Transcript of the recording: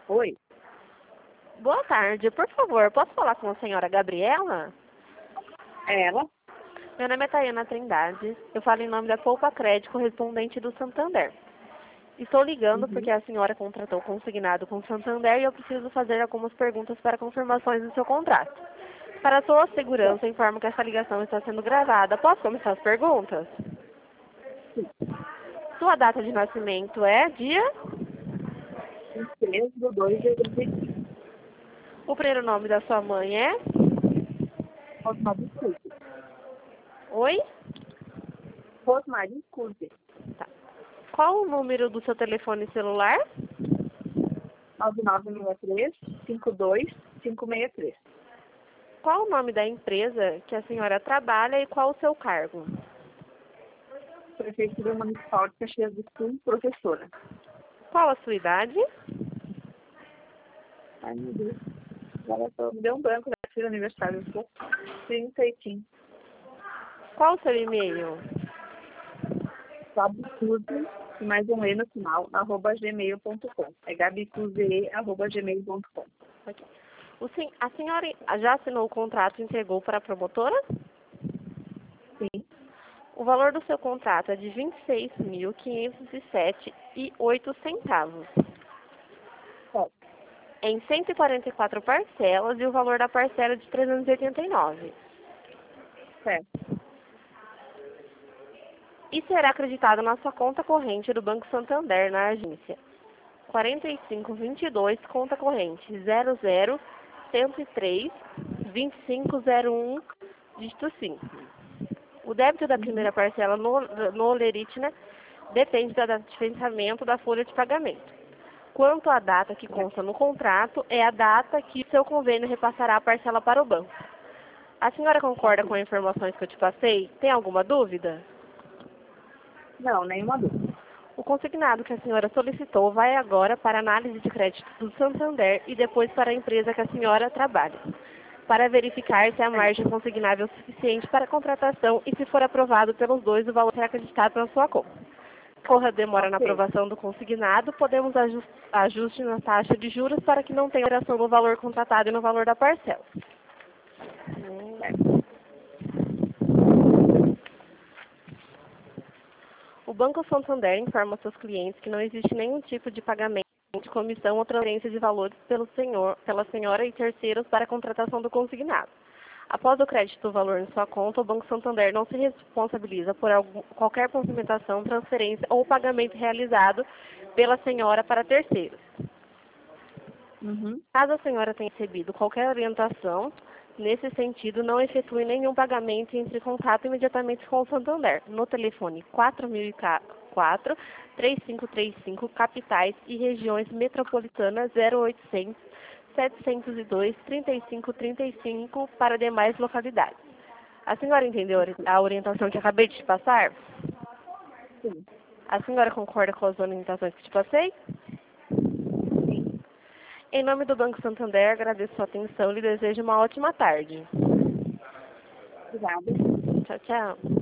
Oi, Boa tarde, por favor, posso falar com a senhora Gabriela? é ela? Meu nome é Tayana Trindade, eu falo em nome da Poupa Crédito, correspondente do Santander. Estou ligando porque Uhum. a senhora contratou consignado com o Santander e eu preciso fazer algumas perguntas para confirmações do seu contrato. Para sua segurança, informo que essa ligação está sendo gravada. Posso começar as perguntas? Sua data de nascimento é dia? 23/2/85. O primeiro nome da sua mãe é? Rosmarie Curte. Oi? Rosmarie Curte. Tá. Qual o número do seu telefone celular? 9963-52563. Qual o nome da empresa que a senhora trabalha e qual o seu cargo? Prefeitura Municipal de Caxias do Sul, professora. Qual a sua idade? Ai, meu Deus. Agora me deu um branco, né? Fiz aniversário, eu sou 35. Qual o seu e-mail? Gabicuse, e mais um E no final, @gmail.com. É gabicuse@gmail.com. Ok. A senhora já assinou o contrato e entregou para a promotora? Sim, O valor do seu contrato é de R$ 26.507,08. certo. Em 144 parcelas e o valor da parcela é de R$ 389. Certo. E será acreditado na sua conta corrente do Banco Santander, na agência 4522, conta corrente 00103-2501, dígito 5. O débito da Uhum. primeira parcela no Olerite, né, depende da data de vencimento da folha de pagamento. Quanto à data que consta no contrato, é a data que seu convênio repassará a parcela para o banco. A senhora concorda com as informações que eu te passei? Tem alguma dúvida? Não, nenhuma dúvida. O consignado que a senhora solicitou vai agora para a análise de crédito do Santander e depois para a empresa que a senhora trabalha, para verificar se a margem consignável é suficiente para a contratação e, se for aprovado pelos dois, o valor será acreditado na sua conta. Corra demora na Ok. aprovação do consignado, podemos ajuste na taxa de juros para que não tenha alteração no valor contratado e no valor da parcela. O Banco Santander informa seus clientes que não existe nenhum tipo de pagamento de comissão ou transferência de valores pela senhora e terceiros para a contratação do consignado. Após o crédito do valor em sua conta, o Banco Santander não se responsabiliza por qualquer movimentação, transferência ou pagamento realizado pela senhora para terceiros. Uhum. Caso a senhora tenha recebido qualquer orientação nesse sentido, não efetue nenhum pagamento e entre em contato imediatamente com o Santander, no telefone 4004-3535, capitais e regiões metropolitanas 0800 702 3535 para demais localidades. A senhora entendeu a orientação que acabei de te passar? Sim. A senhora concorda com as orientações que te passei? Em nome do Banco Santander, agradeço sua atenção e lhe desejo uma ótima tarde. Obrigada. Tchau, tchau.